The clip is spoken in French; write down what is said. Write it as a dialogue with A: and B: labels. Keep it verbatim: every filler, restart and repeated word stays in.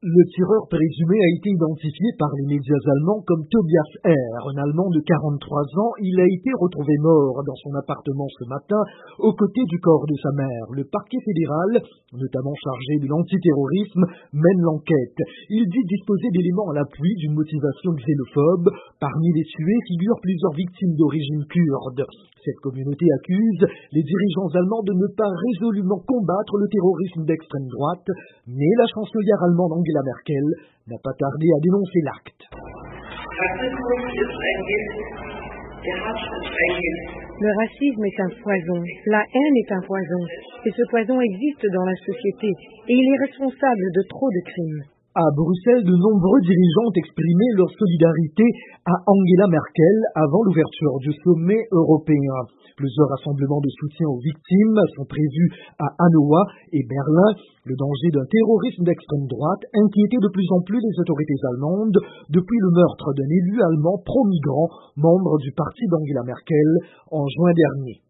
A: Le tireur présumé a été identifié par les médias allemands comme Tobias R., un Allemand de quarante-trois ans. Il a été retrouvé mort dans son appartement ce matin, aux côtés du corps de sa mère. Le parquet fédéral, notamment chargé de l'antiterrorisme, mène l'enquête. Il dit disposer d'éléments à l'appui d'une motivation xénophobe. Parmi les tués figurent plusieurs victimes d'origine kurde. Cette communauté accuse les dirigeants allemands de ne pas résolument combattre le terrorisme d'extrême droite, mais la chancelière allemande Angela Merkel n'a pas tardé à dénoncer l'acte.
B: Le racisme est un poison, la haine est un poison, et ce poison existe dans la société, et il est responsable de trop de crimes.
A: À Bruxelles, de nombreux dirigeants ont exprimé leur solidarité à Angela Merkel avant l'ouverture du sommet européen. Plusieurs rassemblements de soutien aux victimes sont prévus à Hannover et Berlin. Le danger d'un terrorisme d'extrême droite inquiétait de plus en plus les autorités allemandes depuis le meurtre d'un élu allemand pro-migrant, membre du parti d'Angela Merkel, en juin dernier.